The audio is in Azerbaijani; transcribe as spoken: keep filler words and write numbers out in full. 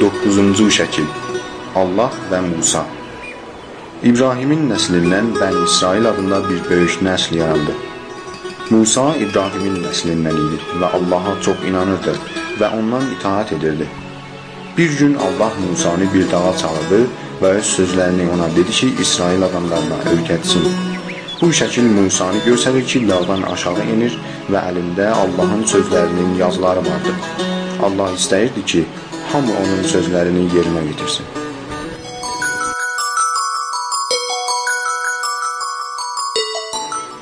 doqquzuncu şəkil. Allah və Musa. İbrahimin nəslindən Bəni İsrail adında bir böyük nəsl yarandı. Musa İbrahimin nəslindən idi və Allaha çox inanırdı və ondan itaat edirdi. Bir gün Allah Musanı bir dağa çağırdı və öz sözlərini ona dedi ki, İsrail adamlarına öyrətsin. Bu şəkil Musanı göstərir ki, dağdan aşağı inir və əlində Allahın sözlərinin yazıları vardı. Allah istəyirdi ki, hamı onun sözlərini yerinə getirsin.